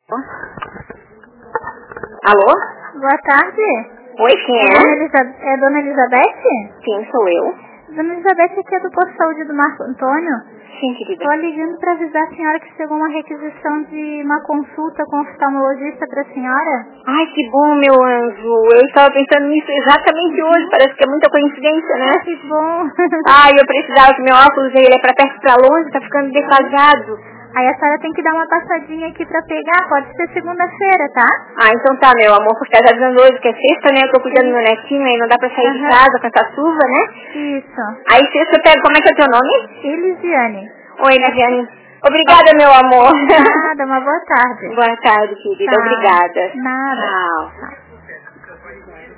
Alô? Boa tarde. Oi, quem é? É Dona Elizabeth? Sim, sou eu. Dona Elizabeth, aqui é do Posto de Saúde do Marco Antônio. Sim, querida. Estou ligando para avisar a senhora que chegou uma requisição de uma consulta com oftalmologista para a senhora. Ai, que bom, meu anjo. Eu estava pensando nisso exatamente hoje. Parece que é muita coincidência, né? Que bom. Ai, eu precisava que meu óculos, ele é pra perto e pra longe, tá ficando defasado. Aí a senhora tem que dar uma passadinha aqui para pegar, pode ser segunda-feira, tá? Ah, então tá, meu amor, porque tá dizendo hoje que é sexta, né? Eu tô cuidando do meu netinho, aí não dá pra sair de casa com essa chuva, né? Isso. Aí sexta eu pego, como é que é o teu nome? Elisiane. Oi, Lisiane. Obrigada, meu amor. Nada, uma boa tarde. Boa tarde, querida. Tá. Obrigada. Nada. Tchau. Tá.